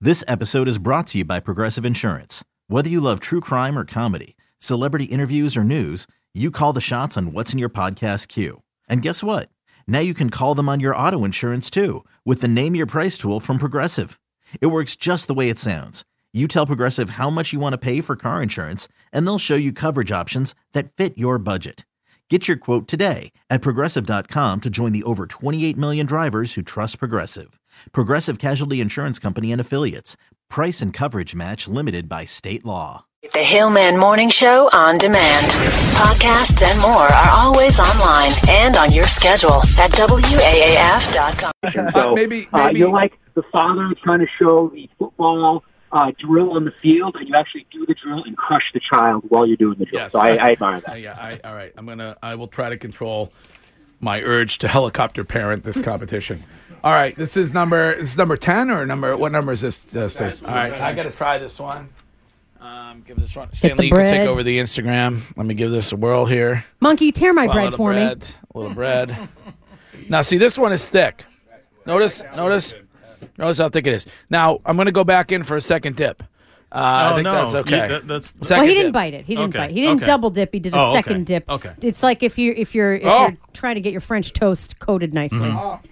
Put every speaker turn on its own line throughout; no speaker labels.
This episode is brought to you by Progressive Insurance. Whether you love true crime or comedy, celebrity interviews or news, you call the shots on what's in your podcast queue. And guess what? Now you can call them on your auto insurance too with the Name Your Price tool from Progressive. It works just the way it sounds. You tell Progressive how much you want to pay for car insurance, and they'll show you coverage options that fit your budget. Get your quote today at Progressive.com to join the over 28 million drivers who trust Progressive. Progressive Casualty Insurance Company and Affiliates. Price and coverage match limited by state law.
The Hillman Morning Show on demand. Podcasts and more are always online and on your schedule at WAAF.com.
So,
maybe
you're like the father trying to show the football drill on the field, and you actually do the drill and crush the child while you're doing the drill.
Yes,
so I admire that.
All right. I will try to control my urge to helicopter parent this competition. All right, this is number 10 or what number is this? All right, I got to try this one. Give this one. Stanley, you can take over the Instagram. Let me give this a whirl here.
Monkey, tear my bread for me.
A little bread. Now, see, this one is thick. Notice how thick it is. Now, I'm going to go back in for a second dip. I think that's okay.
Well, he didn't bite it. He didn't bite. He didn't double dip. He did a second dip.
Okay.
It's like if you're trying to get your French toast coated nicely.
Mm-hmm.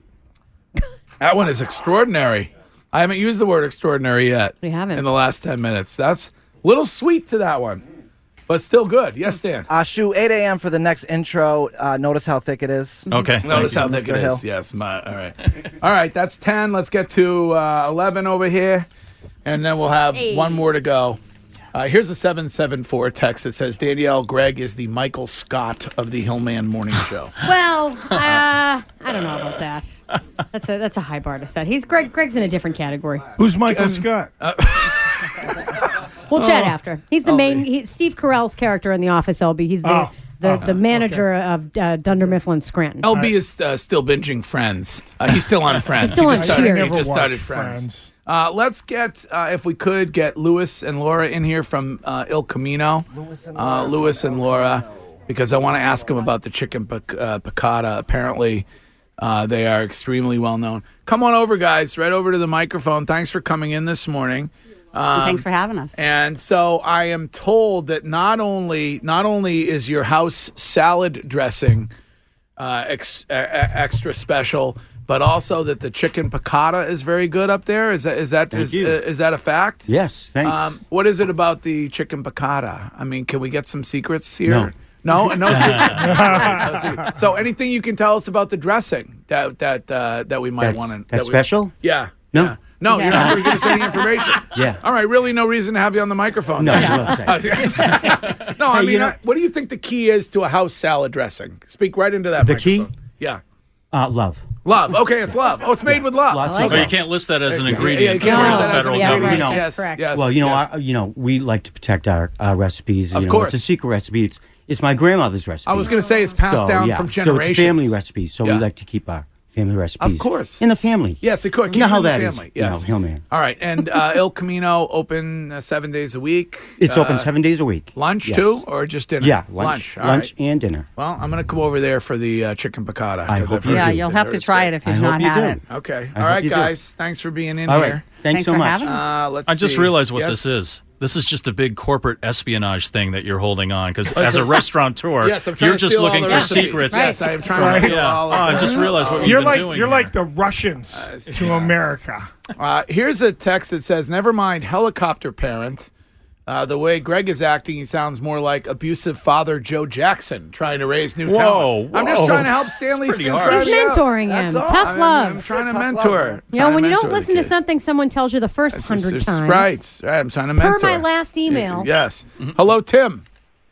That one is extraordinary. I haven't used the word extraordinary yet.
We haven't.
In the last 10 minutes. That's a little sweet to that one, but still good. Yes, Dan?
Shoot, 8 a.m. for the next intro. Notice how thick it is.
Okay.
Notice how thick it is. Yes. All right. All right, that's 10. Let's get to 11 over here, and then we'll have one more to go. Here's a 774 text that says, Danielle, Greg is the Michael Scott of the Hillman Morning Show.
Well, I don't know about that. That's a high bar to set. Greg's in a different category.
Who's Michael Scott?
We'll chat after. He's the main. Steve Carell's character in The Office. LB. He's the manager of Dunder Mifflin Scranton.
LB is still binging Friends. He's still on Friends.
He's still on Cheers.
He just started Friends. Let's get, if we could, get Louis and Laura in here from Il Camino. Louis and Laura, because I want to ask them about the chicken piccata. Apparently, they are extremely well known. Come on over, guys, right over to the microphone. Thanks for coming in this morning.
Thanks for having us.
And so I am told that not only is your house salad dressing extra special, but also that the chicken piccata is very good up there. Is that a fact?
Yes, thanks.
What is it about the chicken piccata? I mean, can we get some secrets here? No secrets. So anything you can tell us about the dressing that we might want to.
That's special?
Yeah.
No.
Yeah. No, you're not going to give us any information.
Yeah.
All right, really no reason to have you on the microphone.
No, you will say.
No, I mean, what do you think the key is to a house salad dressing? Speak right into that microphone.
Key?
Yeah.
Love.
Love. Okay, it's love. Oh, it's made with love.
Lots
So
of
you
love.
can't list that as an ingredient.
Yeah, you can't list that as an
federal
ingredient.
government.
That's correct.
Yes.
Well,
yes.
we like to protect our recipes.
Of course.
It's a secret recipe. It's my grandmother's recipe.
I was going to say it's passed down from generations.
So it's a family recipe. So we like to keep our family recipes.
Of course.
In the family.
Yes, it could.
You know how
Keep it
that
in the
is.
family. Yes.
Hillman.
All right, and Il Camino open 7 days a week.
It's open 7 days a week.
Lunch
Yes.
too, or just dinner?
Yeah, lunch.
All
Lunch
right.
and dinner.
Well, I'm going to come over there for the chicken piccata.
I
'cause
hope
I've
you
heard
do.
Yeah,
it's-
you'll
I've
have
heard
to
it's
try
good.
it if you've
I
not
hope you
had
do.
it.
Okay.
I
All
hope
right,
you do.
guys. Thanks for being in
All
here.
right. Thanks so
for
much.
having us.
Let's
I just
see.
realized what
Yes?
this is. This is just a big corporate espionage thing that you're holding on. Because as a restaurateur,
Yes, I'm trying
you're
to
just
steal all
looking
the
for
recipes.
secrets.
Yes, I am trying to steal all of
I
them.
just realized what
You're
you've
like
been doing.
you're
here.
like the Russians to America.
Here's a text that says, never mind helicopter parent. The way Greg is acting, he sounds more like abusive father Joe Jackson trying to raise new talent. I'm just trying to help Stanley.
That's pretty harsh.
He's mentoring him. Tough love.
I'm trying to mentor.
You know, when you don't listen to something someone tells you the first 100 times.
Right. I'm trying to mentor.
Per my last email.
Yes. Hello, Tim.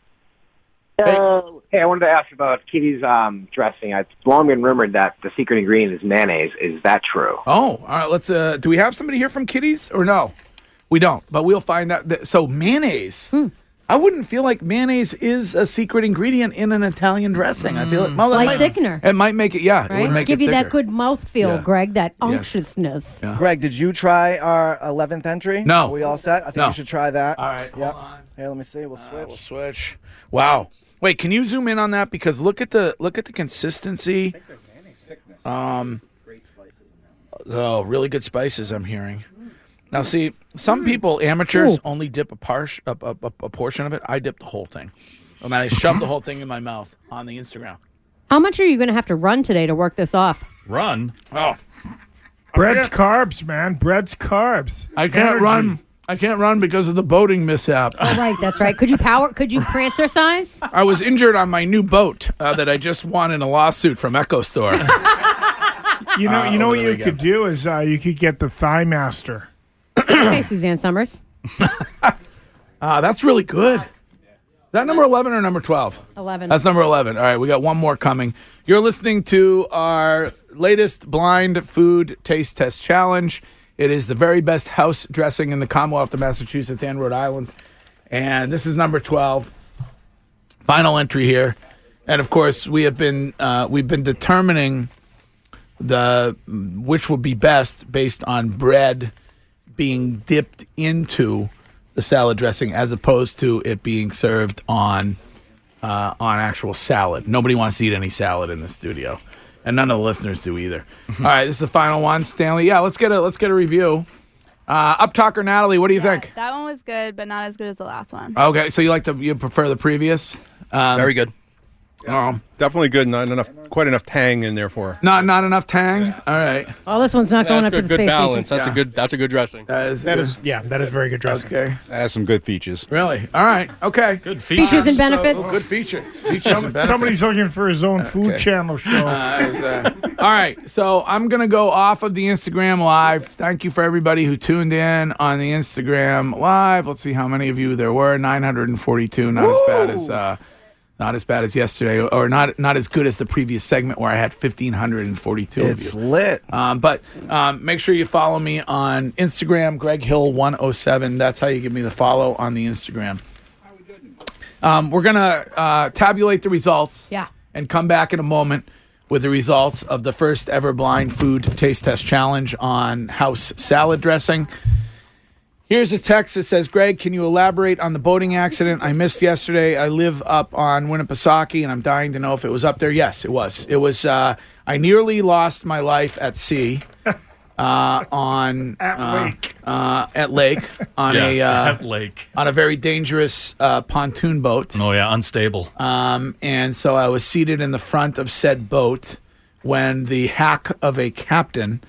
Hey, I wanted to ask about Kitty's dressing. It's long been rumored that the secret ingredient is mayonnaise. Is that true?
Oh, all right. Let's. Do we have somebody here from Kitty's or no? We don't, but we'll find out. So mayonnaise. I wouldn't feel like mayonnaise is a secret ingredient in an Italian dressing. I feel it. Well,
Slight thickener.
It might make it. Yeah, it would
Right?
make
Give
it
you that
thicker.
good mouthfeel,
Yeah.
Greg, that
Yes.
unctuousness.
Yeah.
Greg, did you try our 11th entry?
No.
Are we all set? I think
No.
you should try that.
All right.
Yep.
Hold on.
Here, let me see. We'll switch.
We'll switch. Wow. Wait, can you zoom in on that? Because look at the consistency. Oh, really good spices I'm hearing. Now, see, some people, amateurs, only dip a portion of it. I dip the whole thing. And then I shove the whole thing in my mouth on the Instagram.
How much are you going to have to run today to work this off?
Run?
Oh.
Bread's carbs, man. Bread's carbs.
I can't run. I can't run because of the boating mishap.
Oh, right. That's right. Could you prancercise?
I was injured on my new boat that I just won in a lawsuit from Echo Store.
You know what you could do is you could get the Thigh Master.
Okay, Suzanne Summers.
That's really good. Is that number 11 or number 12?
11.
That's number 11. All right, we got one more coming. You're listening to our latest blind food taste test challenge. It is the very best house dressing in the Commonwealth of Massachusetts and Rhode Island. And this is number 12. Final entry here. And of course, we've been determining which will be best based on bread being dipped into the salad dressing as opposed to it being served on actual salad. Nobody wants to eat any salad in the studio, and none of the listeners do either. All right, this is the final one, Stanley. Yeah, let's get a review. Up Talker Natalie, what do you think?
That one was good, but not as good as the last one.
Okay, so you prefer the previous?
Very good. Definitely good. Quite enough tang in there for.
Not enough tang. All right.
Oh, this one's not going up to the
good
space
balance.
station.
That's a good dressing.
That is very good dressing.
Okay.
That has some good features.
Really? All right. Okay.
Good features.
Features and benefits.
Good features. Features and benefits.
Somebody's looking for his own food channel show.
All right. So I'm going to go off of the Instagram Live. Thank you for everybody who tuned in on the Instagram Live. Let's see how many of you there were. 942. Not as bad as yesterday, or not as good as the previous segment where I had 1,542 of you.
It's lit.
But make sure you follow me on Instagram, Greg Hill 107. That's how you give me the follow on the Instagram. We're going to tabulate the results and come back in a moment with the results of the first ever blind food taste test challenge on house salad dressing. Here's a text that says, Greg, can you elaborate on the boating accident I missed yesterday? I live up on Winnipesaukee, and I'm dying to know if it was up there. Yes, it was. It was. I nearly lost my life at sea at lake on a very dangerous pontoon boat.
Oh, yeah, unstable.
And so I was seated in the front of said boat when the hack of a captain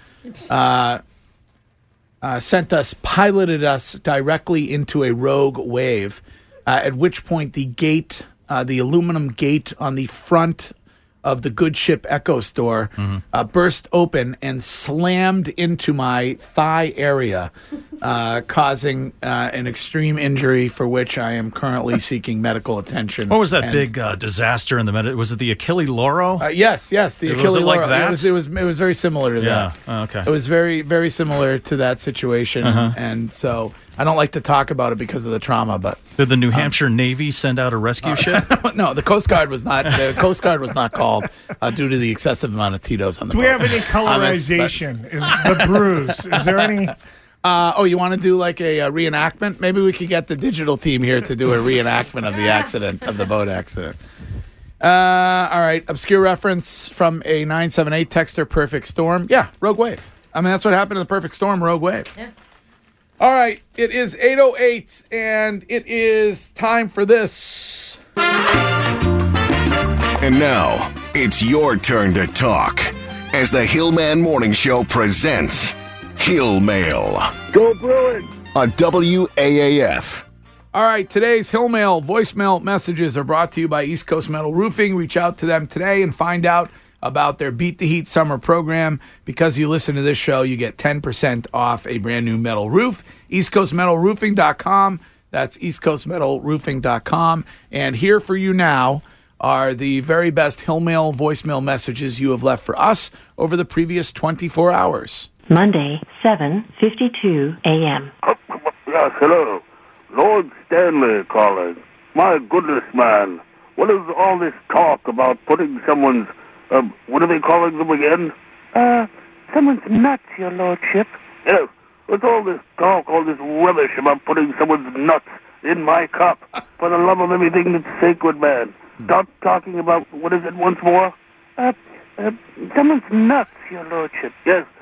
piloted us directly into a rogue wave, at which point the aluminum gate on the front of the Good Ship Echo Store burst open and slammed into my thigh area, causing an extreme injury for which I am currently seeking medical attention.
What was that big disaster in the was it the Achille Lauro?
Yes, the Achille Lauro.
Like that?
It was very similar to that.
Yeah, okay.
It was very, very similar to that situation, and so I don't like to talk about it because of the trauma. But
did the New Hampshire Navy send out a rescue ship?
No, the Coast Guard was not. The Coast Guard was not called due to the excessive amount of Tito's on the boat.
Do we have any colorization? Is the bruise? Is there any?
You want to do like a reenactment? Maybe we could get the digital team here to do a reenactment of the accident, of the boat accident. All right. Obscure reference from a 978 texter, Perfect Storm. Yeah, Rogue Wave. I mean, that's what happened in the Perfect Storm, Rogue Wave. Yeah. All right. It is 8:08, and it is time for this.
And now, it's your turn to talk as the Hillman Morning Show presents Hill Mail.
Go Bruins!
On WAAF.
All right, today's Hill Mail voicemail messages are brought to you by East Coast Metal Roofing. Reach out to them today and find out about their Beat the Heat summer program. Because you listen to this show, you get 10% off a brand new metal roof. EastCoastMetalRoofing.com. That's EastCoastMetalRoofing.com. And here for you now are the very best Hill Mail voicemail messages you have left for us over the previous 24 hours.
Monday, 7:52 a.m.
Yes, hello. Lord Stanley calling. My goodness, man. What is all this talk about putting someone's, what are they calling them again?
Someone's nuts, your lordship.
Yes, what's all this talk, all this rubbish about putting someone's nuts in my cup? For the love of everything that's sacred, man. Stop talking about, what is it once more?
Someone's nuts, your lordship.
Yes,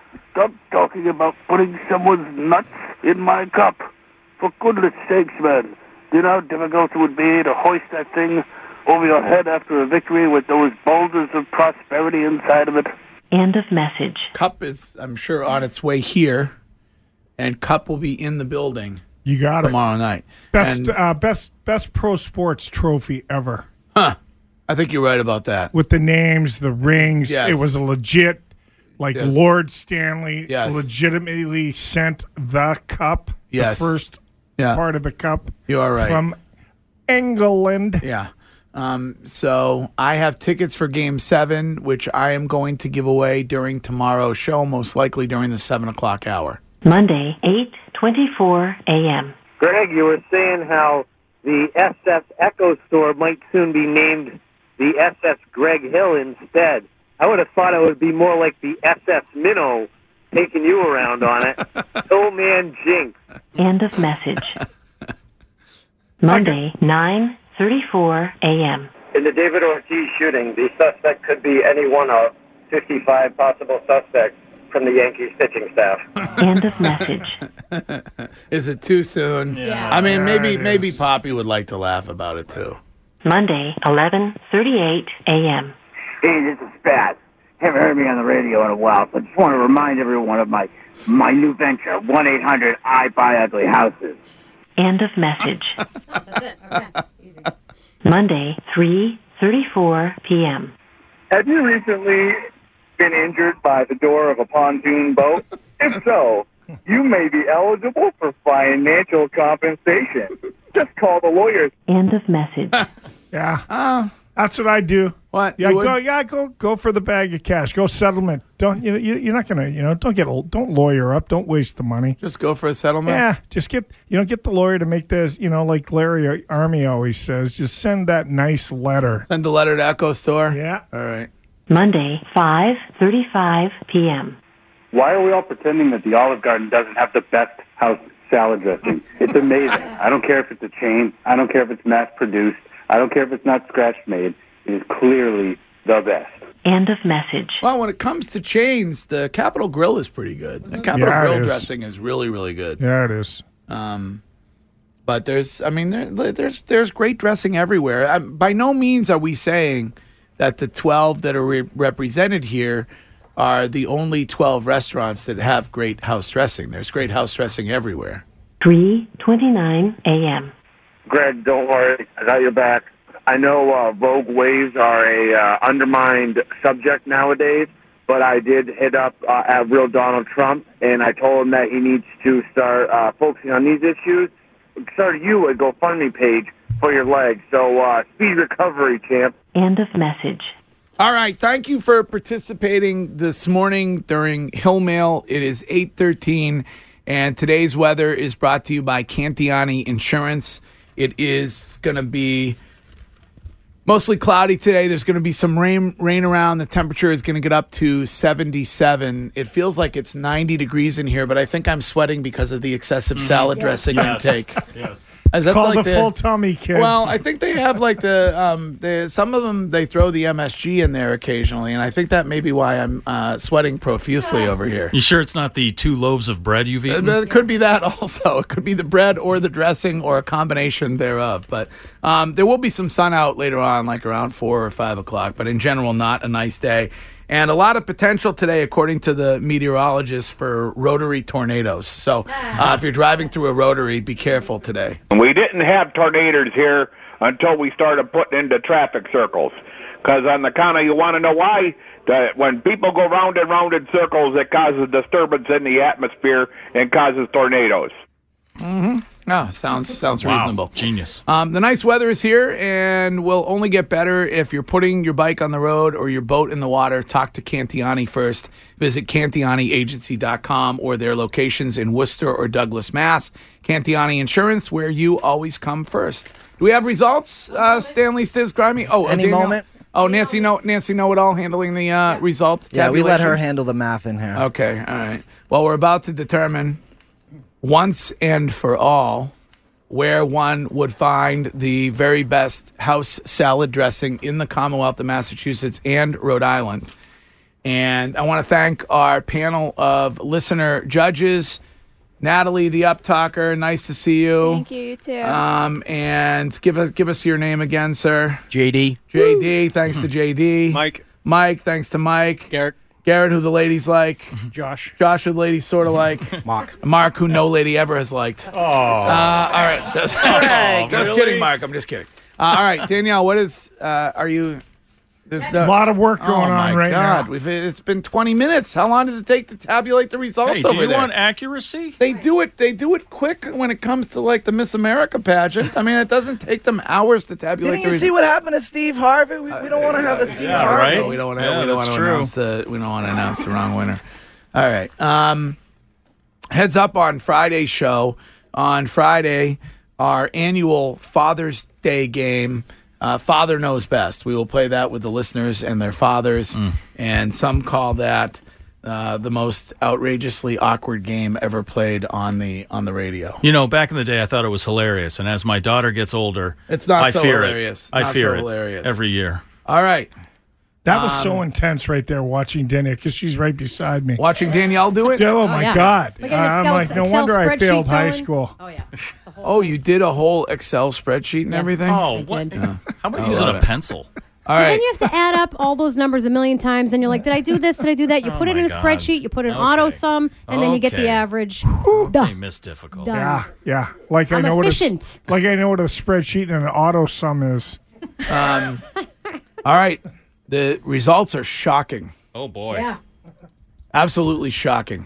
Stop talking about putting someone's nuts in my cup. For goodness sakes, man. Do you know how difficult it would be to hoist that thing over your head after a victory with those boulders of prosperity inside of it?
End of message.
Cup is, I'm sure, on its way here, and Cup will be in the building.
You got
tomorrow night.
Best pro sports trophy ever.
Huh. I think you're right about that.
With the names, the rings,
Yes.
it was a legit,
Yes.
Lord Stanley
Yes.
legitimately sent the cup,
Yes.
the first part of the cup.
You are right.
From England.
Yeah. So I have tickets for Game 7, which I am going to give away during tomorrow's show, most likely during the 7 o'clock hour.
Monday, 8:24 a.m.
Greg, you were saying how the SS Echo store might soon be named the SS Greg Hill instead. I would have thought it would be more like the SS Minnow taking you around on it. Hillman Jinx.
End of message. Monday, 9:34 a.m.
In the David Ortiz shooting, the suspect could be any one of 55 possible suspects from the Yankees pitching staff.
End of message.
Is it too soon?
Yeah.
I mean, maybe Poppy would like to laugh about it too.
Monday, 11:38 a.m.
Hey, this is Spaz. Haven't heard me on the radio in a while, so I just want to remind everyone of my new venture, 1-800-I-Buy-Ugly-Houses.
End of message. Monday, 3:34 p.m.
Have you recently been injured by the door of a pontoon boat? If so, you may be eligible for financial compensation. Just call the lawyers.
End of message.
Yeah. That's what I do.
What?
Yeah, go for the bag of cash. Go settlement. Don't you're not gonna don't lawyer up. Don't waste the money.
Just go for a settlement.
Yeah, just get the lawyer to make this. Like Larry Army always says, just send that nice letter.
Send the letter to Echo Store.
Yeah.
All right.
Monday, 5:35 p.m.
Why are we all pretending that the Olive Garden doesn't have the best house salad dressing? It's amazing. I don't care if it's a chain. I don't care if it's mass-produced. I don't care if it's not scratch-made. It is clearly the best.
End of message.
Well, when it comes to chains, the Capitol Grill is pretty good. The Capitol
Yeah, it
Grill
is.
dressing is really, really good.
Yeah, it is.
But there's great dressing everywhere. By no means are we saying that the 12 that are represented here are the only 12 restaurants that have great house dressing. There's great house dressing everywhere.
3:29 a.m.
Greg, don't worry. I got your back. I know Vogue waves are a undermined subject nowadays, but I did hit up at Real Donald Trump, and I told him that he needs to start focusing on these issues. Start you a GoFundMe page for your leg. So speed recovery, champ.
End of message.
All right. Thank you for participating this morning during Hill Mail. It is 8:13, and today's weather is brought to you by Cantiani Insurance. It is going to be mostly cloudy today. There's going to be some rain around. The temperature is going to get up to 77. It feels like it's 90 degrees in here, but I think I'm sweating because of the excessive salad dressing intake.
Yes.
Is that
Call
like
the full tummy, kid.
Well, I think they have like some of them, they throw the MSG in there occasionally, and I think that may be why I'm sweating profusely over here.
You sure it's not the 2 loaves of bread you've eaten?
It could be that also. It could be the bread or the dressing or a combination thereof. But there will be some sun out later on, like around 4 or 5 o'clock. But in general, not a nice day. And a lot of potential today, according to the meteorologists, for rotary tornadoes. So if you're driving through a rotary, be careful today.
We didn't have tornadoes here until we started putting into traffic circles. Because on the count of, you want to know why? That when people go round and round in circles, it causes disturbance in the atmosphere and causes tornadoes.
Mm-hmm. Oh, sounds reasonable.
Genius.
The nice weather is here and will only get better if you're putting your bike on the road or your boat in the water. Talk to Cantiani first. Visit CantianiAgency.com or their locations in Worcester or Douglas, Mass. Cantiani Insurance, where you always come first. Do we have results, Stanley Stiz Grimy? Oh,
Any
Danielle?
moment.
Oh, Nancy Know-It-All handling the result
Yeah, we let her
tabulation?
handle the math in here.
Okay, all right. Well, we're about to determine once and for all where one would find the very best house salad dressing in the Commonwealth of Massachusetts and Rhode Island. And I want to thank our panel of listener judges. Natalie, the Uptalker, nice to see you.
Thank you, you too.
And give us your name again, sir.
JD.
JD, thanks to JD. Mike, thanks to Mike. Garrett, who the ladies like.
Josh,
who the ladies sort of like. Mark, who no lady ever has liked.
Oh.
All right. Just kidding, Mark. I'm just kidding. All right, Danielle, what is, are you... There's
a lot of work going on right now.
It's been 20 minutes. How long does it take to tabulate the results
Hey,
over
do you
there?
want accuracy?
They do it quick when it comes to like the Miss America pageant. I mean, it doesn't take them hours to tabulate.
Didn't you see what happened to Steve Harvey? We don't want to have a Steve Harvey.
Right? We don't want to announce the wrong winner. All right. Heads up on Friday's show. On Friday, our annual Father's Day game. Father Knows Best. We will play that with the listeners and their fathers, and some call that the most outrageously awkward game ever played on the radio.
You know, back in the day, I thought it was hilarious, and as my daughter gets older,
it's not
I
so
fear
hilarious.
It. I fear it
hilarious.
every year.
All right.
That was so intense right there watching Danielle because she's right beside me.
Watching Danielle do it?
Oh, my God.
Look at
I'm
Excel-
like, no
Excel
wonder I failed
spreadsheet
high
going.
school.
Oh, yeah.
Oh, you did a whole Excel spreadsheet and everything?
Oh, what? How about using a pencil?
All
And
right.
then you have to add up all those numbers a million times, and you're like, did I do this? Did I do that? You put it in a spreadsheet, you put an auto sum, and then you get the average.
They miss difficult.
Done.
Yeah. Like
I'm
I know
efficient.
what a spreadsheet and an auto sum is.
All right. The results are shocking.
Oh, boy.
Yeah.
Absolutely shocking.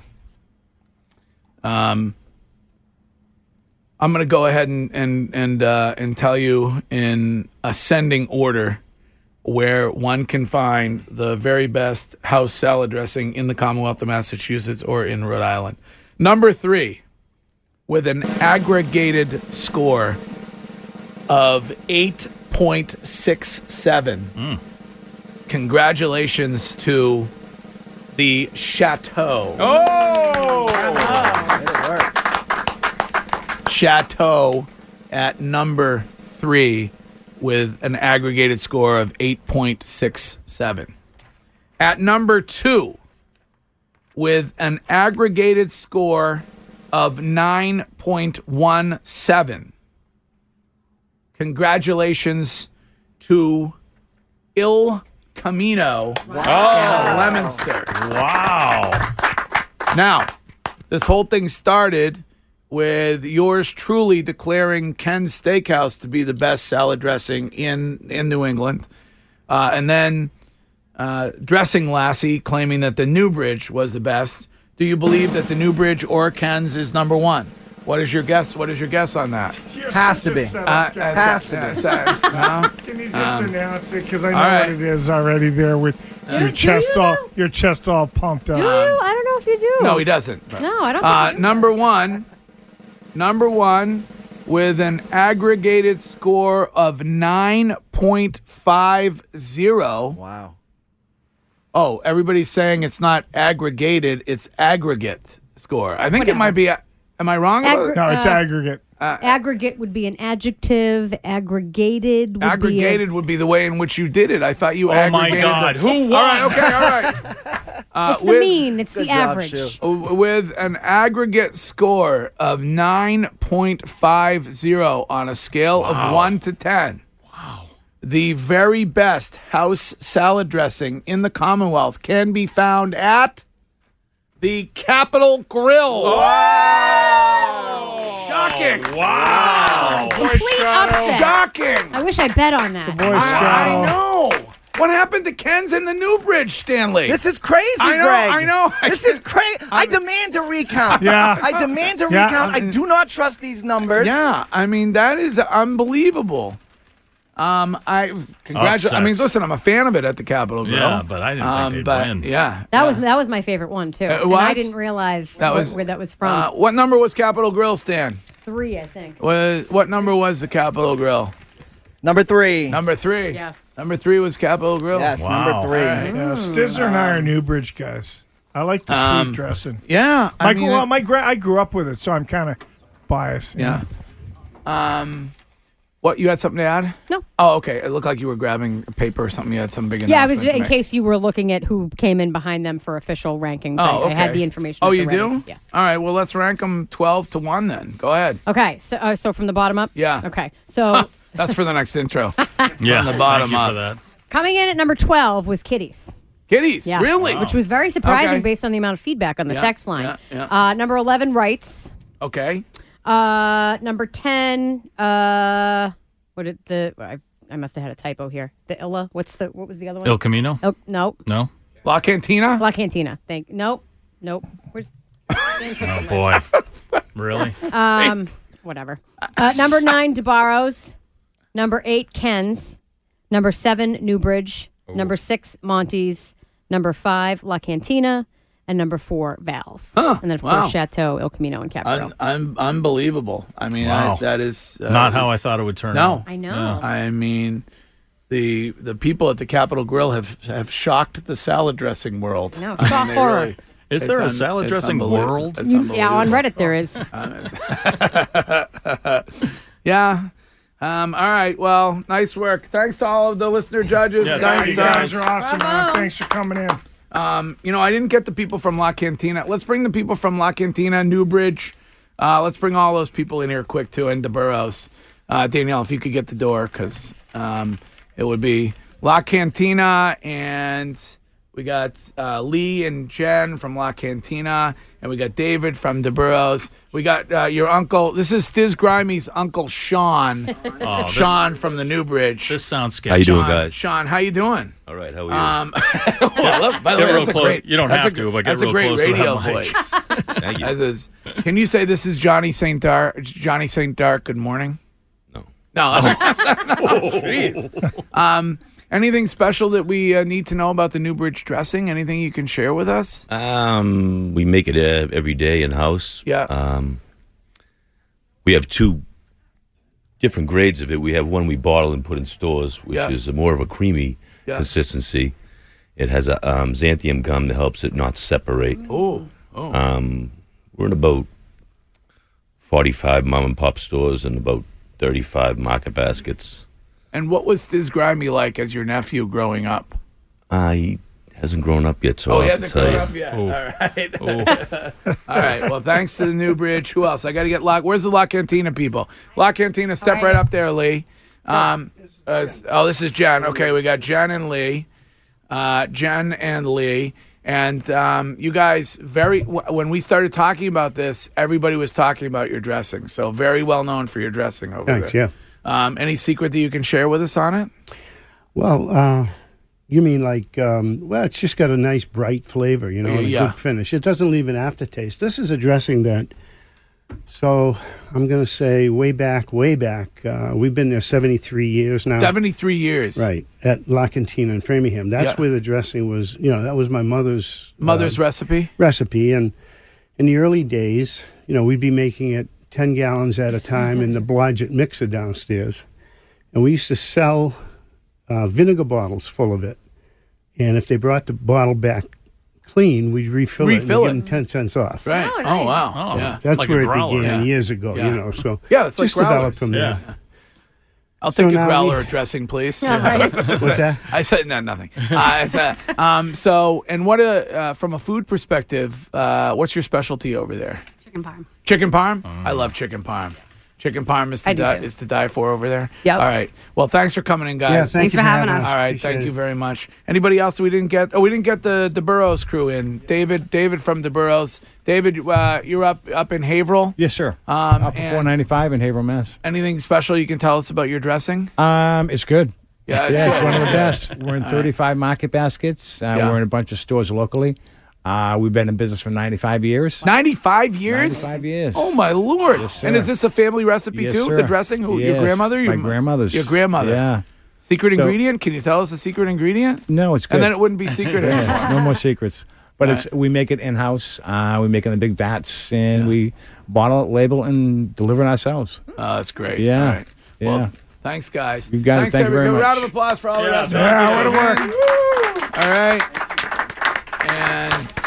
I'm going to go ahead and tell you in ascending order where one can find the very best house salad dressing in the Commonwealth of Massachusetts or in Rhode Island. Number 3, with an aggregated score of 8.67. Congratulations to the Chateau. Chateau at number 3 with an aggregated score of 8.67. At number 2 with an aggregated score of 9.17. Congratulations to Il Camino in Leominster.
Wow.
Now, this whole thing started with yours truly declaring Ken's Steakhouse to be the best salad dressing in New England. And then Dressing Lassie claiming that the Newbridge was the best. Do you believe that the Newbridge or Ken's is number 1? What is your guess? What is your guess on that?
Has to be.
Has
to be.
Can you just announce it? Because I know
right.
what it is already there with your chest all pumped up.
Do you? I don't know if you do.
No, he doesn't. But,
No, I don't think you do.
Number one with an aggregated score of 9.50.
Wow.
Oh, everybody's saying it's not aggregated, it's aggregate score. I think it might be. Am I wrong?
No, it's aggregate.
Aggregate would be an adjective. Aggregated would
Aggregated would be the way in which you did it. I thought you aggregated.
Oh, my God. Who won?
All right, okay, all right.
It's the mean. It's the average.
With an aggregate score of 9.50 on a scale of 1 to 10.
Wow.
The very best house salad dressing in the Commonwealth can be found at the Capitol Grill.
Wow.
Shocking.
Wow.
Complete upset.
Shocking.
I wish I bet on that.
I know. What happened to Ken's in the Newbridge, Stanley?
This is crazy,
I know,
Greg.
I know.
This is crazy. I demand a recount.
Yeah.
I demand a recount. I do not trust these numbers.
Yeah, I mean, that is unbelievable. I congratulate. I mean, listen, I'm a fan of it at the Capitol Grill.
Yeah, but I didn't think they'd win.
Yeah,
That was my favorite one too.
It
And
was?
I didn't realize where that was from.
what number was Capitol Grill, Stan?
3, I think.
What number was the Capitol Grill?
Number 3.
Number 3.
Yeah.
Number 3 was Capitol Grill.
Yes,
Wow.
number 3.
Yeah, Stizzer and I are Newbridge guys. I like the sweet dressing.
Yeah,
I grew up with it, so I'm kind of biased.
Yeah. What, you had something to add?
No.
Oh, okay. It looked like you were grabbing a paper or something. You had some big
Yeah, I
announcement
was in
to make.
case you were looking at who came in behind them for official rankings.
Oh, okay.
I had the information.
Oh,
at the
you
ready.
do?
Yeah.
All right. Well, let's rank them 12-1 then. Go ahead.
Okay. So from the bottom up?
Yeah.
Okay. So
That's for the next intro.
Yeah,
From the bottom
thank you
up.
for that.
coming in at number 12 was Kitties.
Kitties?
Yeah.
Really?
Which was very surprising
Okay.
based on the amount of feedback on the
Yeah,
text line.
yeah.
Number 11, Rights.
Okay.
Number 10, I must have had a typo here. The Illa. What was the other one?
El Camino?
Oh, no.
No?
La Cantina?
La Cantina. Nope. Where's
Oh, boy. Really?
Whatever. Number 9, DeBarros. Number 8, Ken's. Number 7, Newbridge. Number 6, Monty's. Number 5, La Cantina. And number 4, Val's.
Huh,
And then, of
wow.
course, Chateau, El Camino, and Capital.
Unbelievable. I mean,
Wow.
that is...
Not how I thought it would turn out.
I know.
I mean, the people at the Capitol Grill have shocked the salad dressing world.
No,
I mean,
shock
they
horror.
really-
Is there a salad
it's
dressing
unbelievable.
world?
It's
Yeah, on
unbelievable.
Reddit there is.
Yeah. All right. Well, nice work. Thanks to all of the listener judges.
Yeah,
Thanks,
You guys are awesome, man. Thanks for coming in.
I didn't get the people from La Cantina. Let's bring the people from La Cantina, Newbridge. Let's bring all those people in here quick, too, and the Burrows. Danielle, if you could get the door, because it would be La Cantina, and we got Lee and Jen from La Cantina, and we got David from the Burrows. We got your uncle. This is Stiz Grimey's uncle, Sean.
Oh,
Sean from the Newbridge.
This sounds sketchy.
How you doing, guys?
Sean, how you doing?
All right, how are you?
Well, look, by the
Get
way,
real
that's a
close.
great.
You don't
that's
have
a,
to, but get
that's
real
a great
close to that
radio
mic.
voice.
Thank you.
As is, can you say this is Johnny St. Dark? Johnny St. Dark. Good morning.
No.
No. Jeez. Anything special that we need to know about the Newbridge dressing? Anything you can share with us?
We make it every day in house.
Yeah.
We have two different grades of it. We have one we bottle and put in stores, which is more of a creamy consistency. It has a xanthium gum that helps it not separate.
Oh.
We're in about 45 mom and pop stores and about 35 market baskets.
And what was Stiz Grimey like as your nephew growing up?
He hasn't grown up yet, so
He
I'll have to
hasn't
tell
grown
you.
up yet. All right. All right. Well, thanks to the Newbridge. Who else? I got to get Where's the La Cantina people? La Cantina, step right up there, Lee. This is Jen. Okay, we got Jen and Lee. And you guys, when we started talking about this, everybody was talking about your dressing. So very well known for your dressing over there.
Thanks, yeah.
Any secret that you can share with us on it?
Well, you mean like, it's just got a nice bright flavor, and a good finish. It doesn't leave an aftertaste. This is a dressing that, so I'm going to say way back, we've been there 73 years now.
73 years.
Right, at La Cantina in Framingham. That's where the dressing was, that was my mother's
recipe?
Recipe, and in the early days, we'd be making it 10 gallons at a time in the Blodgett mixer downstairs. And we used to sell vinegar bottles full of it. And if they brought the bottle back clean, we'd refill it and give them 10 cents off.
Right.
Oh, nice.
Oh, wow. Yeah.
That's
Like
where
a
it
growler.
began years ago, So
it's like
just developed
growlers.
from there.
I'll take a
now
growler dressing, please.
Yeah, right.
What's that?
I said nothing. And what from a food perspective, what's your specialty over there?
Chicken parm.
Chicken parm? I love chicken parm. Chicken parm is to die for over there.
Yep.
All right. Well, thanks for coming in, guys.
Yeah,
Thanks for having us.
All right.
Appreciate
Thank you
it.
very much. Anybody else we didn't get? Oh, we didn't get the Burrows crew in. David from the Burrows. David, you're up in Haverhill.
Yes, sir. Up for
and
495 in Haverhill, Mass.
Anything special you can tell us about your dressing?
It's good.
Yeah, it's
It's
good.
one of the
It's
best. We're in 35 market baskets. We're in a bunch of stores locally. We've been in business for 95 years.
95 years?
95 years.
Oh, my Lord.
Yes, sir.
And is this a family recipe,
Yes,
too?
sir.
The dressing? Who? Your
Yes,
grandmother?
my grandmother's.
Your grandmother.
Yeah.
Secret
So-
ingredient? Can you tell us the secret ingredient?
No, it's good.
And then it wouldn't be secret anymore.
Yeah, no more secrets. But we make it in-house. We make it in the big vats, and we bottle it, label, and deliver it ourselves.
Oh, that's great.
Yeah.
All right.
Yeah.
Well, thanks, guys.
You got it.
Thanks,
Thank you very
everybody.
much.
Round of applause for all the rest of us.
Yeah, what a work.
All right. And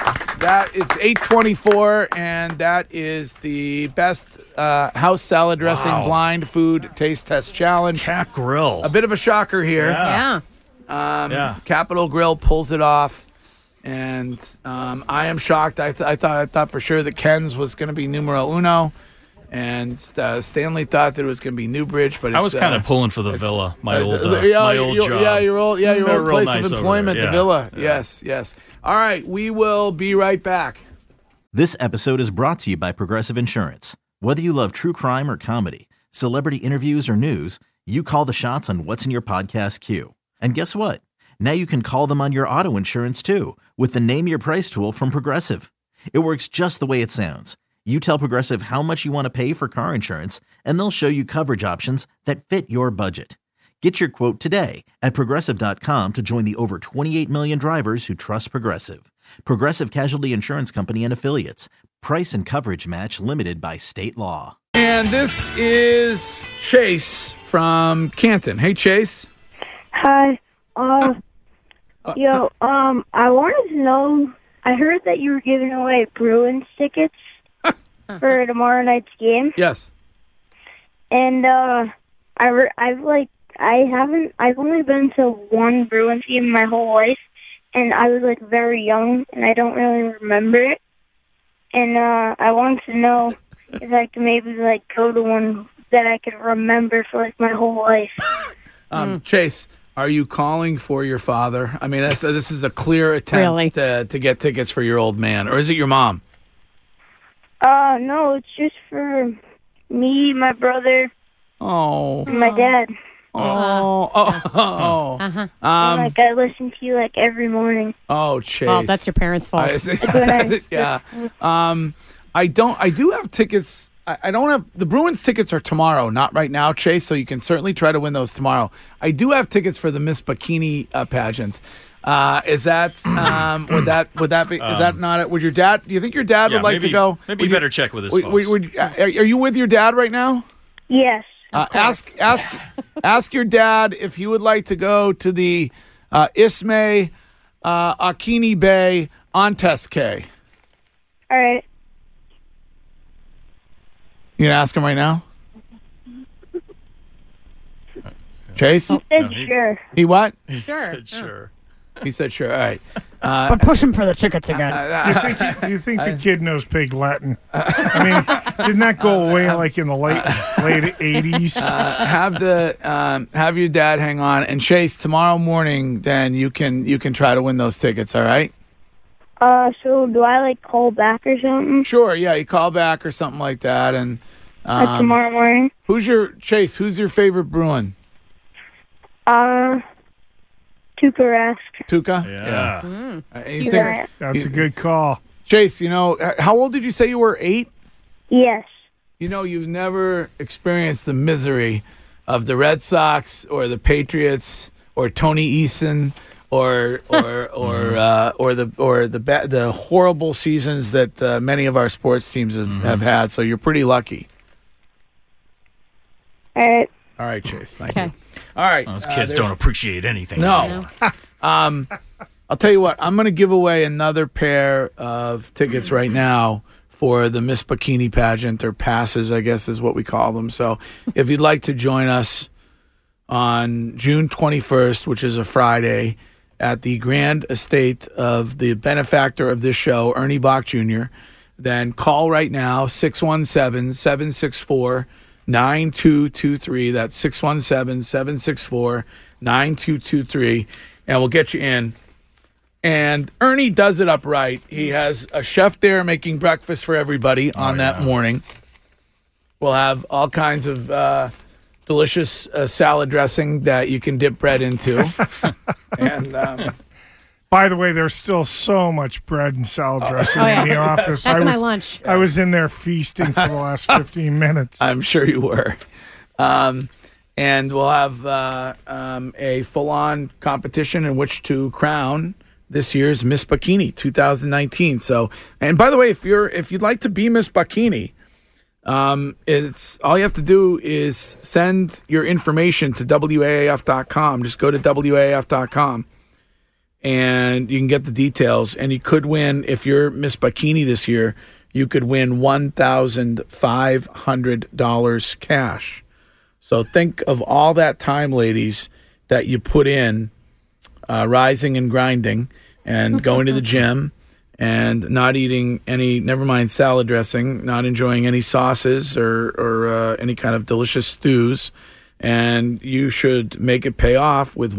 that it's 8:24, and that is the best house salad dressing blind food taste test challenge.
Cat Grill.
A bit of a shocker here.
Yeah.
Capital Grill pulls it off, and I am shocked. I thought for sure that Ken's was going to be numero uno, and Stanley thought that it was going to be Newbridge. But
I was kind of pulling for the Villa, my old job.
Your old place
nice
of employment,
there.
the Villa. Yeah. Yes. All right, we will be right back.
This episode is brought to you by Progressive Insurance. Whether you love true crime or comedy, celebrity interviews or news, you call the shots on what's in your podcast queue. And guess what? Now you can call them on your auto insurance too with the Name Your Price tool from Progressive. It works just the way it sounds. You tell Progressive how much you want to pay for car insurance, and they'll show you coverage options that fit your budget. Get your quote today at Progressive.com to join the over 28 million drivers who trust Progressive. Progressive Casualty Insurance Company and Affiliates. Price and coverage match limited by state law.
And this is Chase from Canton. Hey, Chase.
Hi. I wanted to know, I heard that you were giving away Bruins tickets for tomorrow night's game.
Yes.
And I've only been to one Bruins game my whole life, and I was like very young, and I don't really remember it. And I wanted to know if I could maybe like go to one that I could remember for like my whole life.
Chase, are you calling for your father? I mean, this is a clear attempt to get tickets for your old man, or is it your mom?
No, it's just for me, my brother, and my dad.
Uh-huh.
Like I listen to you like every morning.
Oh, Chase.
Well, that's your parents' fault.
Yeah. I do have tickets. I don't have the Bruins tickets are tomorrow, not right now, Chase. So you can certainly try to win those tomorrow. I do have tickets for the Miss Bikini pageant. Is that would that be? Is that not it? Would your dad? Do you think your dad would like to go?
Maybe you better check with his folks.
Are you with your dad right now?
Yes.
Ask your dad if he would like to go to the Ismay Akini Bay Onteske.
All right.
You gonna ask him right now? Chase?
He said sure.
He what?
Sure.
He said sure. All right.
But push him for the tickets again.
Do you think the kid knows Pig Latin? I mean, didn't that go away like in the late 80s?
Have your dad hang on, and Chase, tomorrow morning, then you can try to win those tickets. All right.
So do I like call back or something?
Sure. Yeah, you call back or something like that, and
tomorrow morning.
Who's your favorite Bruin?
Tuukka Rask.
Tuukka?
Yeah.
That's a good call.
Chase, how old did you say you were? 8?
Yes.
You've never experienced the misery of the Red Sox or the Patriots or Tony Eason or the horrible seasons that many of our sports teams have had. So you're pretty lucky.
All
right, Chase. Thank you. All right.
Those kids don't appreciate anything.
No. I'll tell you what. I'm going to give away another pair of tickets right now for the Miss Bikini pageant, or passes, I guess is what we call them. So if you'd like to join us on June 21st, which is a Friday, at the grand estate of the benefactor of this show, Ernie Bach Jr., then call right now, 617-764-9223. That's 617-764-9223, and we'll get you in. And Ernie does it upright. He has a chef there making breakfast for everybody on that morning. We'll have all kinds of delicious salad dressing that you can dip bread into. And
by the way, there's still so much bread and salad dressing in the office.
That's my lunch.
I was in there feasting for the last 15 minutes.
I'm sure you were. And we'll have a full-on competition in which to crown this year's Miss Bikini 2019. So, and by the way, if you'd like to be Miss Bikini, it's all you have to do is send your information to WAAF.com. Just go to WAAF.com and you can get the details. And you could win, if you're Miss Bikini this year, you could win $1,500 cash. So think of all that time, ladies, that you put in rising and grinding and going to the gym and not eating any, never mind salad dressing, not enjoying any sauces or any kind of delicious stews. And you should make it pay off with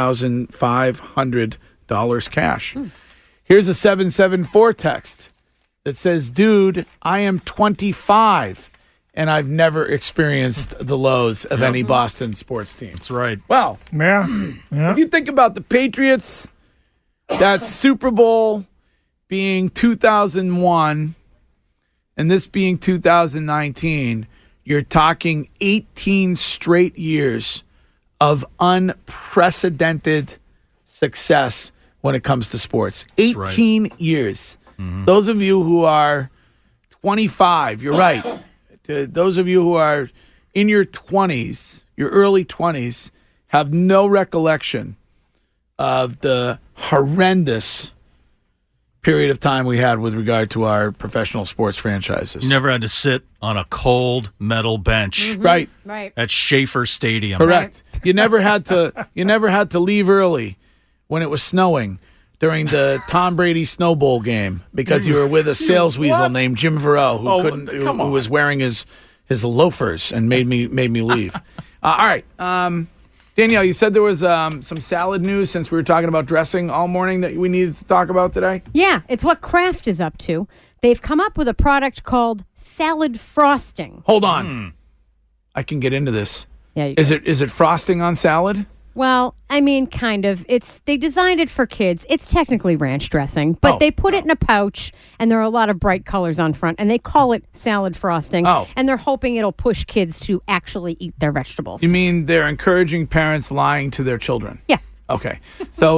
$1,500 cash. Here's a 774 text that says, dude, I am 25 and I've never experienced the lows of any Boston sports team.
That's right.
Well,
Yeah.
if you think about the Patriots, that Super Bowl being 2001 and this being 2019, you're talking 18 straight years of unprecedented success when it comes to sports. 18 years. Those of you who are 25, you're right. To those of you who are in your 20s, your early 20s, have no recollection of the horrendous period of time we had with regard to our professional sports franchises.
You never had to sit on a cold metal bench.
Right.
At Schaefer Stadium.
Correct. You never had to leave early when it was snowing during the Tom Brady Snow Bowl game because you were with a sales weasel named Jim Varell who was wearing his loafers and made me leave. All right. Danielle, you said there was some salad news since we were talking about dressing all morning that we needed to talk about today.
Yeah, it's what Kraft is up to. They've come up with a product called salad frosting.
Hold on. I can get into this.
Yeah, you
is it frosting on salad?
Well, I mean, kind of. They designed it for kids. It's technically ranch dressing, but they put it in a pouch, and there are a lot of bright colors on front, and they call it salad frosting. And they're hoping it'll push kids to actually eat their vegetables.
You mean they're encouraging parents lying to their children?
Yeah.
Okay. So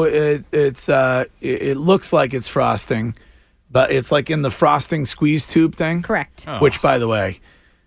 it looks like it's frosting, but it's like in the frosting squeeze tube thing.
Correct.
Which, by the way,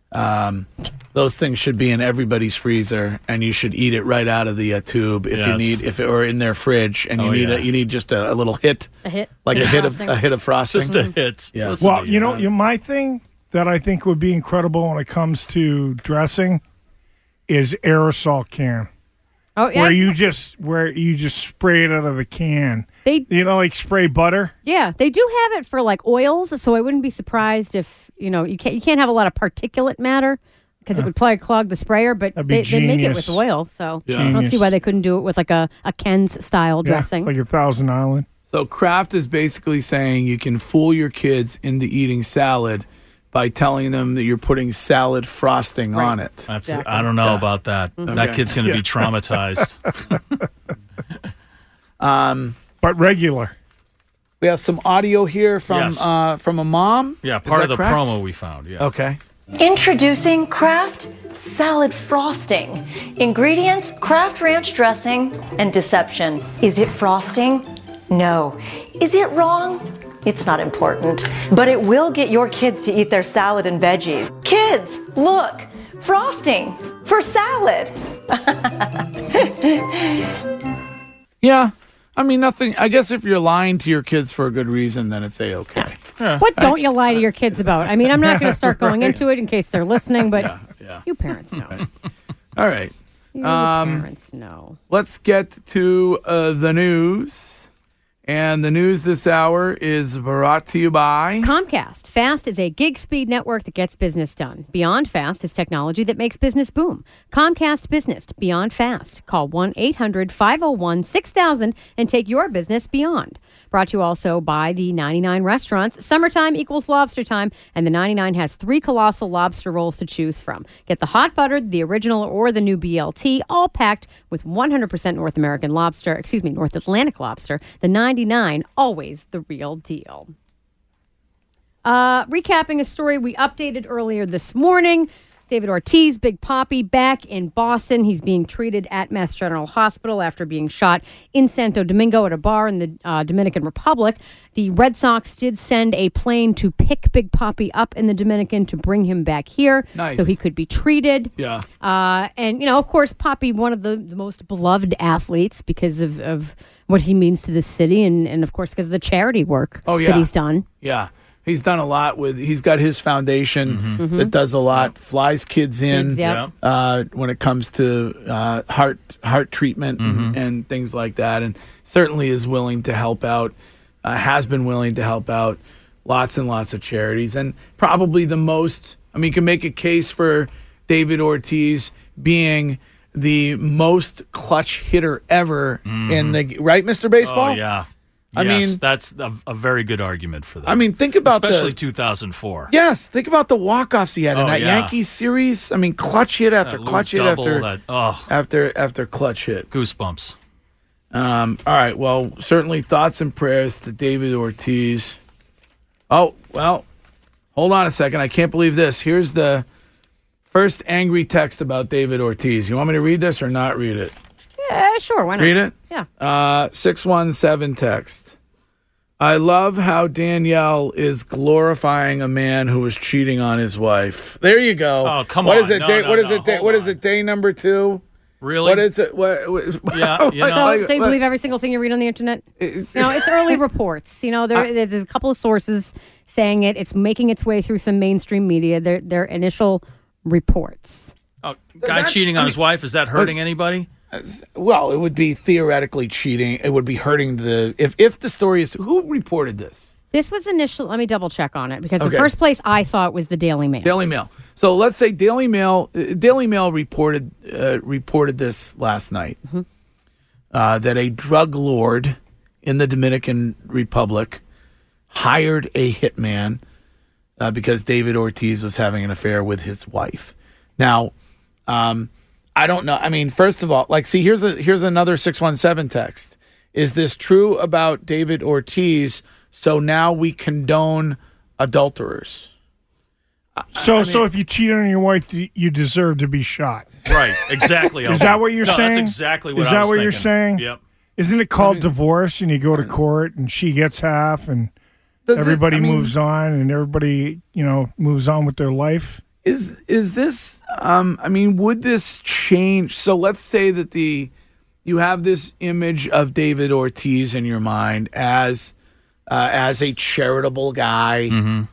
those things should be in everybody's freezer, and you should eat it right out of the tube or in their fridge, and you need just a little hit,
a hit
of frosting,
just a hit.
Yes.
Well, my thing that I think would be incredible when it comes to dressing is aerosol can.
Oh yeah,
where you just spray it out of the can. Like spray butter.
Yeah, they do have it for like oils, so I wouldn't be surprised if you can't have a lot of particulate matter because it would probably clog the sprayer. But they make it with oil, so I don't see why they couldn't do it with like a Ken's style dressing,
like a Thousand Island.
So Kraft is basically saying you can fool your kids into eating salad by telling them that you're putting salad frosting on it.
I don't know about that.
Okay.
That kid's going to be traumatized.
But regular.
We have some audio here from a mom.
Yeah, part of the promo we found. Yeah.
Okay.
Introducing Kraft Salad Frosting. Ingredients: Kraft Ranch dressing and deception. Is it frosting? No. Is it wrong? It's not important, but it will get your kids to eat their salad and veggies. Kids, look, frosting for salad.
Yeah, I mean, nothing. I guess if you're lying to your kids for a good reason, then it's A-okay.
What don't you lie to your kids about? I mean, I'm not going to start going into it in case they're listening, but you parents know.
All right.
You parents know.
Let's get to the news. And the news this hour is brought to you by
Comcast. Fast is a gig speed network that gets business done. Beyond Fast is technology that makes business boom. Comcast Business Beyond Fast. Call 1-800-501-6000 and take your business beyond. Brought to you also by the 99 Restaurants. Summertime equals lobster time, and the 99 has 3 colossal lobster rolls to choose from. Get the hot buttered, the original, or the new BLT, all packed with 100% North Atlantic lobster. The 99, always the real deal. Recapping a story we updated earlier this morning. David Ortiz, Big Papi, back in Boston. He's being treated at Mass General Hospital after being shot in Santo Domingo at a bar in the Dominican Republic. The Red Sox did send a plane to pick Big Papi up in the Dominican to bring him back here so he could be treated.
Yeah.
And, of course, Papi, one of the most beloved athletes because of what he means to this city and of course, because of the charity work that he's done.
Yeah. He's done a lot he's got his foundation that does a lot, flies kids in when it comes to heart treatment and things like that, and certainly is willing to help out, has been willing to help out lots and lots of charities. And probably the most, you can make a case for David Ortiz being the most clutch hitter ever in the, right, Mr. Baseball?
Oh, yeah.
I mean,
that's a very good argument for that.
Think about
especially 2004.
Yes, think about the walk-offs he had in that Yankees series. Clutch hit after clutch hit after clutch hit.
Goosebumps.
All right, well, certainly thoughts and prayers to David Ortiz. Oh, well, hold on a second. I can't believe this. Here's the first angry text about David Ortiz. You want me to read this or not read it?
Yeah, sure. Why not?
Read it?
Yeah.
617 text. I love how Danielle is glorifying a man who is cheating on his wife. There you go.
Oh, come
what
on.
Is it? What is it? Day number 2?
Really?
What is it?
Yeah. So you believe every single thing you read on the internet? It's early reports. There's a couple of sources saying it. It's making its way through some mainstream media. Their initial reports.
Oh, guy cheating on his wife, is that hurting anybody?
Well, it would be theoretically cheating. It would be hurting if the story is, who reported this?
This was let me double check on it because the first place I saw it was the Daily Mail.
Daily Mail. So let's say Daily Mail reported this last night that a drug lord in the Dominican Republic hired a hitman because David Ortiz was having an affair with his wife. Now, I don't know. First of all, here's another 617 text. Is this true about David Ortiz? So now we condone adulterers.
So if you cheat on your wife, you deserve to be shot.
Right. Exactly.
Is that what you're saying?
That's exactly what I was
thinking. Is that what
thinking.
you're saying?
Yep.
Isn't it called divorce and you go to court and she gets half and everybody moves on and everybody, moves on with their life?
Is this, would this change? So let's say that you have this image of David Ortiz in your mind as a charitable guy.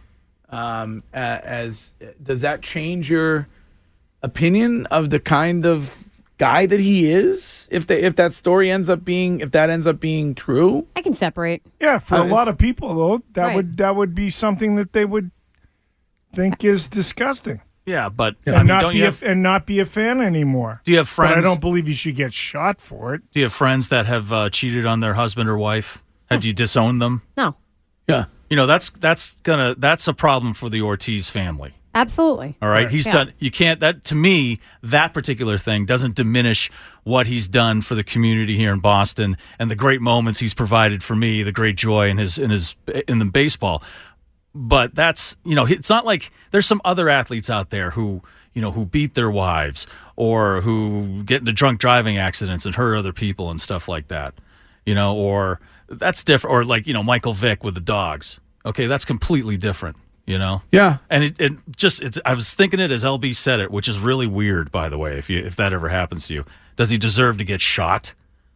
Does that change your opinion of the kind of guy that he is? If that story ends up being true?
I can separate.
Yeah, for a lot of people though, that would be something that they would think is disgusting.
Yeah, but
not be a fan anymore.
Do you have friends?
But I don't believe you should get shot for it.
Do you have friends that have cheated on their husband or wife? Had you disowned them?
No.
Yeah.
That's a problem for the Ortiz family.
Absolutely.
All right. He's done. You can't. To me, that particular thing doesn't diminish what he's done for the community here in Boston and the great moments he's provided for me, the great joy in the baseball. But that's, it's not like there's some other athletes out there who beat their wives or who get into drunk driving accidents and hurt other people and stuff like that, or that's different. Or like, Michael Vick with the dogs. Okay. That's completely different,
Yeah.
And I was thinking it as LB said it, which is really weird, by the way, if that ever happens to you. Does he deserve to get shot?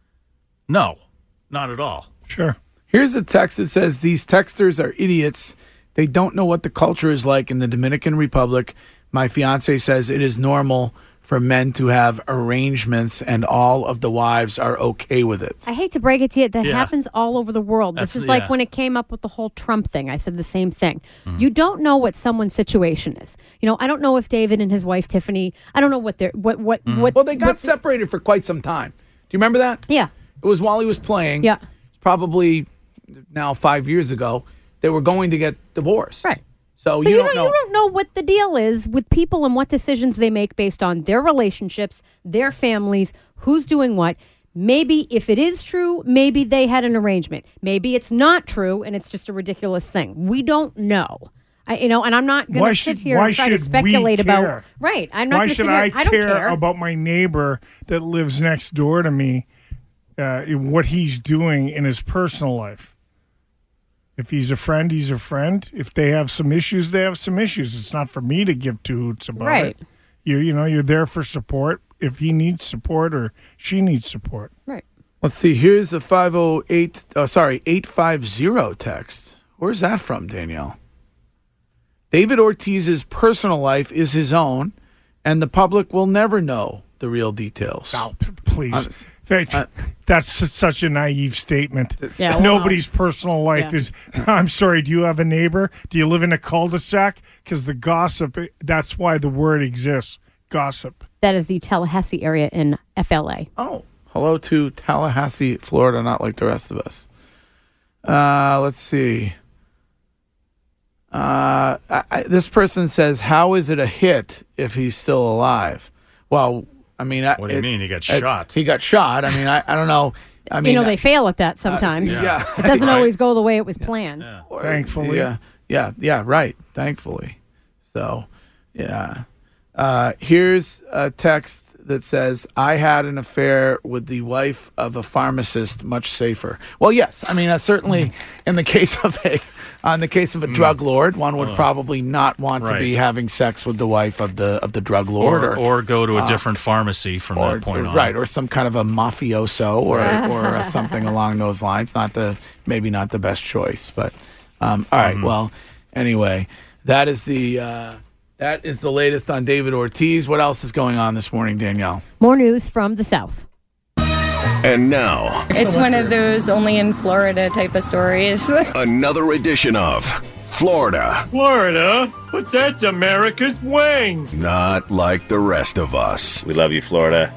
No, not at all.
Sure.
Here's a text that says, these texters are idiots. They don't know what the culture is like in the Dominican Republic. My fiance says it is normal for men to have arrangements and all of the wives are okay with it.
I hate to break it to you. That happens all over the world. This is like when it came up with the whole Trump thing. I said the same thing. Mm-hmm. You don't know what someone's situation is. I don't know if David and his wife Tiffany, I don't know what they're, what.
Well, they got separated for quite some time. Do you remember that?
Yeah.
It was while he was playing.
Yeah.
Probably now 5 years ago. They were going to get divorced.
Right.
So you don't know.
You don't know what the deal is with people and what decisions they make based on their relationships, their families, who's doing what. Maybe if it is true, maybe they had an arrangement. Maybe it's not true and it's just a ridiculous thing. We don't know. And I'm not going to sit here and try to speculate about. Right. I'm not
Why
going to sit
should
here.
I care about my neighbor that lives next door to me, what he's doing in his personal life? If he's a friend, he's a friend. If they have some issues, they have some issues. It's not for me to give two hoots about it. You're there for support if he needs support or she needs support.
Right.
Let's see. Here's a 850 text. Where's that from, Danielle? David Ortiz's personal life is his own, and the public will never know the real details.
Oh, please. That's such a naive statement.
Yeah,
Nobody's personal life is, I'm sorry, do you have a neighbor? Do you live in a cul-de-sac? Because the gossip, that's why the word exists, gossip.
That is the Tallahassee area in FLA.
Oh, hello to Tallahassee, Florida, not like the rest of us. Let's see. This person says, how is it a hit if he's still alive? Well, I mean,
what do you mean? He got shot.
He got shot. I mean, I don't know. I mean,
they fail at that sometimes. It doesn't always go the way it was planned.
Thankfully.
Yeah, right. Thankfully. So, yeah. Here's a text that says, I had an affair with the wife of a pharmacist, much safer. Well, yes. I mean, certainly in the case of a drug lord, one would probably not want to be having sex with the wife of the drug lord,
or go to a different pharmacy from that point on.
Right, or some kind of a mafioso or something along those lines. Maybe not the best choice, but all right. Well, anyway, that is the latest on David Ortiz. What else is going on this morning, Danielle?
More news from the South.
And now,
it's one of those only in Florida type of stories.
Another edition of Florida.
Florida? But that's America's wing.
Not like the rest of us.
We love you, Florida.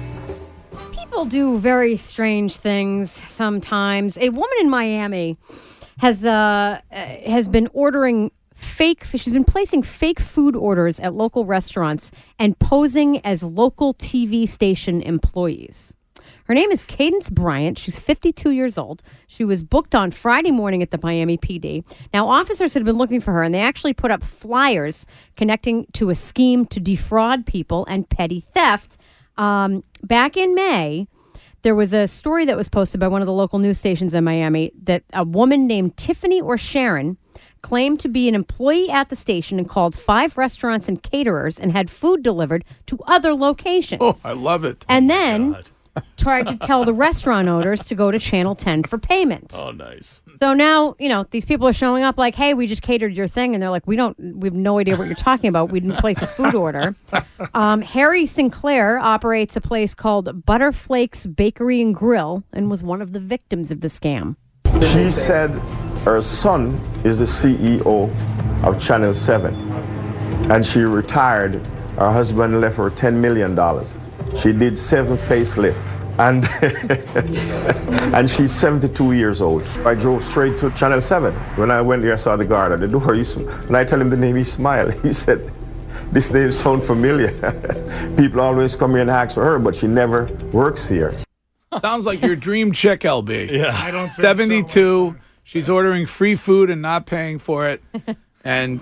People do very strange things sometimes. A woman in Miami has been ordering she's been placing fake food orders at local restaurants and posing as local TV station employees. Her name is Cadence Bryant. She's 52 years old. She was booked on Friday morning at the Miami PD. Now, officers had been looking for her, and they actually put up flyers connecting to a scheme to defraud people and petty theft. Back in May, there was a story that was posted by one of the local news stations in Miami that a woman named Tiffany or Sharon claimed to be an employee at the station and called 5 restaurants and caterers and had food delivered to other locations.
Oh, I love it.
And then tried to tell the restaurant owners to go to Channel 10 for payment.
Oh, nice.
So now, these people are showing up like, hey, we just catered your thing. And they're like, we have no idea what you're talking about. We didn't place a food order. Harry Sinclair operates a place called Butterflakes Bakery and Grill and was one of the victims of the scam.
She said her son is the CEO of Channel 7, and she retired. Her husband left her $10 million. She did 7 facelifts, and and she's 72 years old. I drove straight to Channel 7. When I went there, I saw the guard at the door. And I tell him the name, he smiled. He said, this name sounds familiar. People always come here and ask for her, but she never works here.
Sounds like your dream chick, LB.
Yeah.
I don't think
72.
So.
She's ordering free food and not paying for it. And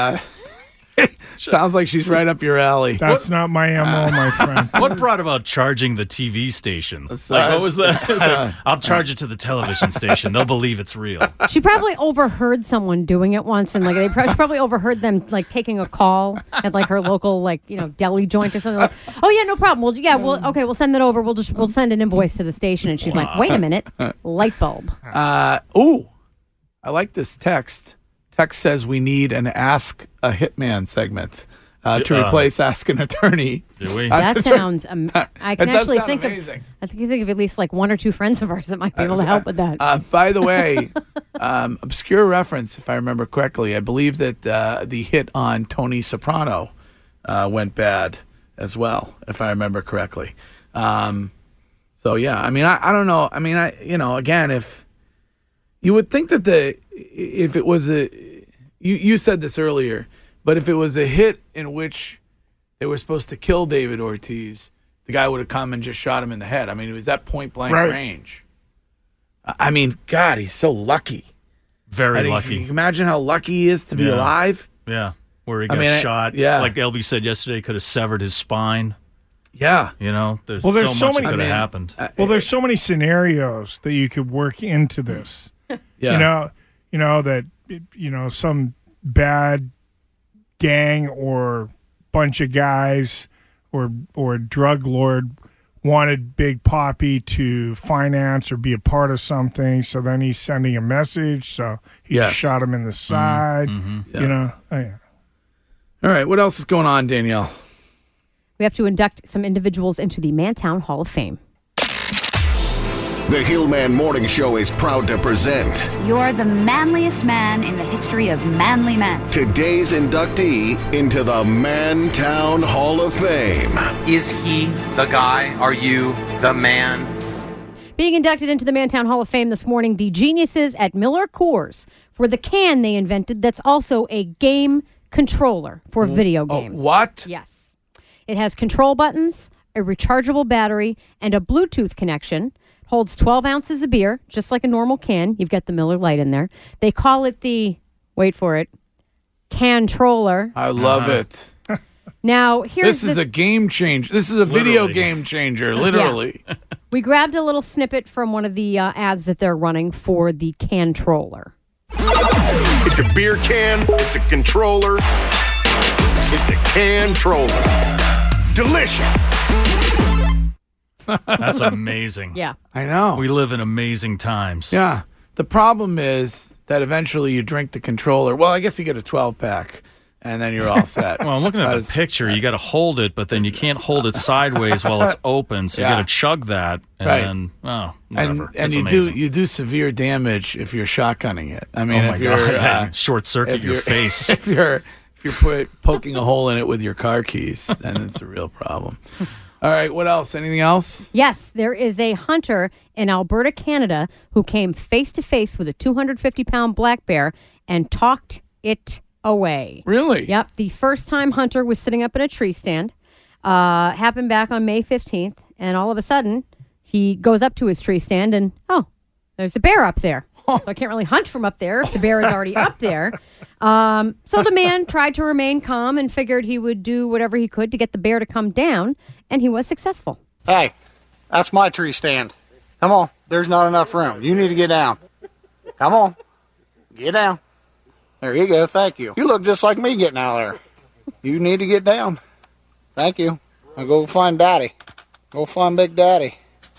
sounds like she's right up your alley.
That's not my MO, my friend.
What brought about charging the TV station? What was that? I'll charge it to the television station. They'll believe it's real.
She probably overheard someone doing it once, and she probably overheard them taking a call at her local deli joint or something. Like, oh yeah, no problem. We'll send that over. We'll send an invoice to the station. And she's like, wait a minute, light bulb.
Ooh, I like this text. Text says we need an Ask a Hitman segment to replace Ask an Attorney.
Do we?
That sounds. I can actually think
amazing.
I think you think of at least 1 or 2 friends of ours that might be able to help with that.
By the way, obscure reference, if I remember correctly, I believe that the hit on Tony Soprano went bad as well, if I remember correctly. So yeah, I mean, I don't know. I mean, again, if you would think that if it was you said this earlier, but if it was a hit in which they were supposed to kill David Ortiz, the guy would have come and just shot him in the head. I mean, it was at point blank range. I mean, God, he's so lucky.
Very lucky.
Can you imagine how lucky he is to be alive?
Yeah, where he got shot. Like LB said yesterday, could have severed his spine.
Yeah.
There's so much that could have happened.
There's so many scenarios that you could work into this.
Yeah.
That some bad gang or bunch of guys or drug lord wanted Big Papi to finance or be a part of something, so then he's sending a message, so he shot him in the side.
All right, what else is going on, Danielle?
We have to induct some individuals into the Mantown Hall of Fame.
The Hillman Morning Show is proud to present
You're the manliest man in the history of manly men.
today's inductee into the Mantown Hall of Fame.
Is he the guy? Are you the man?
Being inducted into the Mantown Hall of Fame this morning, the geniuses at Miller Coors for the can they invented that's also a game controller for video games.
What?
Yes. It has control buttons, a rechargeable battery, and a Bluetooth connection. Holds 12 ounces of beer, just like a normal can. You've got the Miller Lite in there. They call it the, wait for it, Can-troller.
I love it.
Now,
This is a game changer. This is a video game changer, literally.
Yeah. We grabbed a little snippet from one of the ads that they're running for the Can-troller.
It's a beer can. It's a controller. It's a Can-troller. Delicious.
That's amazing.
Yeah.
I know.
We live in amazing times.
Yeah. The problem is that eventually you drink the controller. Well, I guess you get a 12-pack, and then you're all set.
Well, I'm looking at the picture. You got to hold it, but then you can't hold it sideways while it's open, so you got to chug that, and then, whatever.
And you do severe damage if you're shotgunning it. I mean,
oh my
if you're
God. Short circuit your face.
If you're poking a hole in it with your car keys, then it's a real problem. All right, what else? Anything else?
Yes, there is a hunter in Alberta, Canada, who came face-to-face with a 250-pound black bear and talked it away.
Really?
Yep. The first-time hunter was sitting up in a tree stand. Happened back on May 15th, and all of a sudden, he goes up to his tree stand, and, there's a bear up there. So I can't really hunt from up there if the bear is already up there. So the man tried to remain calm and figured he would do whatever he could to get the bear to come down, and he was successful.
Hey, that's my tree stand. Come on, there's not enough room. You need to get down. Come on, get down. There you go, thank you. You look just like me getting out there. You need to get down. Thank you. I'll go find Daddy. Go find Big Daddy.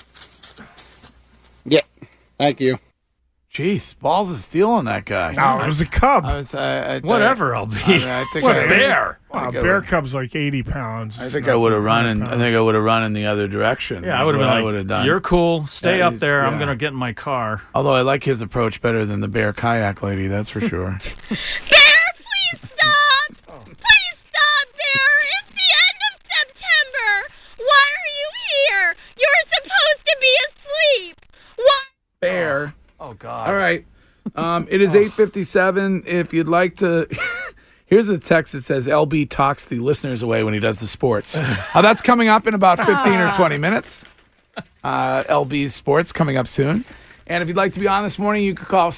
Yeah, thank you.
Jeez, balls of steel on that guy.
No, it was a cub.
Whatever, I'll be.
It's
a bear. A bear cub's like 80 pounds.
I think I would have run in the other direction.
Yeah, I would have
done.
You're cool. Stay up there. Yeah. I'm going to get in my car.
Although I like his approach better than the bear kayak lady, that's for sure.
Bear, please stop! Please stop, Bear! It's the end of September! Why are you here? You're supposed to be asleep! Why?
Bear.
Oh, God.
All right. It is 8:57. If you'd like to... Here's a text that says, LB talks the listeners away when he does the sports. That's coming up in about 15 or 20 minutes. LB's sports coming up soon. And if you'd like to be on this morning, you can call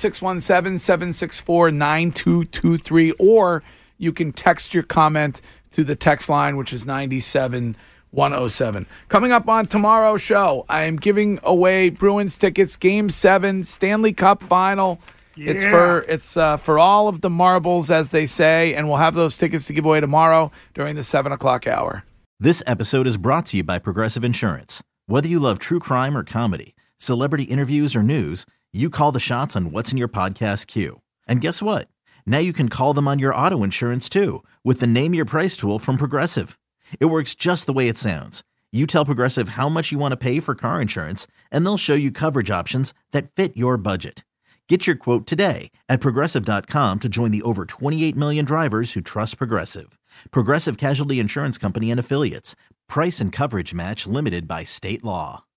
617-764-9223, or you can text your comment to the text line, which is 97107. Coming up on tomorrow's show, I am giving away Bruins tickets, Game 7, Stanley Cup Final. Yeah. It's for all of the marbles, as they say, and we'll have those tickets to give away tomorrow during the 7 o'clock hour.
This episode is brought to you by Progressive Insurance. Whether you love true crime or comedy, celebrity interviews or news, you call the shots on what's in your podcast queue. And guess what? Now you can call them on your auto insurance too, with the Name Your Price tool from Progressive. It works just the way it sounds. You tell Progressive how much you want to pay for car insurance, and they'll show you coverage options that fit your budget. Get your quote today at Progressive.com to join the over 28 million drivers who trust Progressive. Progressive Casualty Insurance Company and Affiliates. Price and coverage match limited by state law.